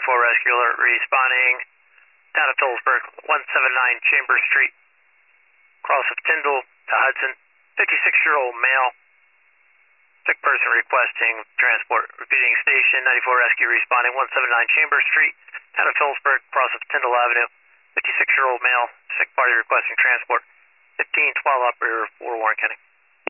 rescue alert responding. Town of Phillipsburg, 179 Chambers Street, cross of Tyndall to Hudson. 56-year-old male. Sick person requesting transport. Repeating station, 94 rescue responding, 179 Chambers Street, town of Phillipsburg, cross of Tyndall Avenue. 56-year-old male. Sick party requesting transport. 1512 operator for Warren County.